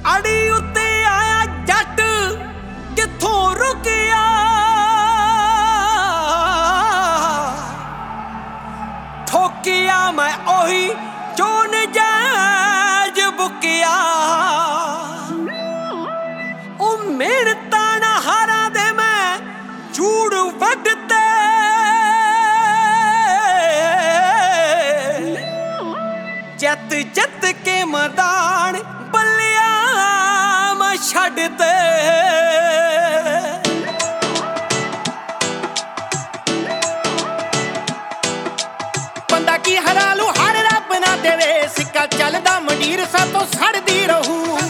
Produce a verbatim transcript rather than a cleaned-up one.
ਅੜੀ ਉੱਤੇ ਆਇਆ ਜੱਟ ਕਿੱਥੋਂ ਰੁਕਿਆ, ਠੋਕਿਆ ਮੈਂ ਉਹੀ ਜੋ ਨਜਾਇਜ਼ ਬੁਕਿਆ। ਉਹ ਮਿਹਨਤਾਂ ਨਾ ਹਾਰਾਂ ਦੇ ਮੈਂ ਝੂੜ ਵੱਢਤੇ, ਜਿੱਤ ਜਿੱਤ ਕੇ ਮੈਦਾਨ ਬੱਲਿਆ ਮੈਂ ਛੱਡਤੇ। ਬੰਦਾ ਕੀ ਹਰਾ ਲੂ ਹਰ ਰੱਬ ਨਾ ਦੇਵੇ, ਸਿੱਕਾ ਚੱਲਦਾ ਮੰਡੀਰ ਸਾਤੋਂ ਸੜਦੀ ਰਹੂ।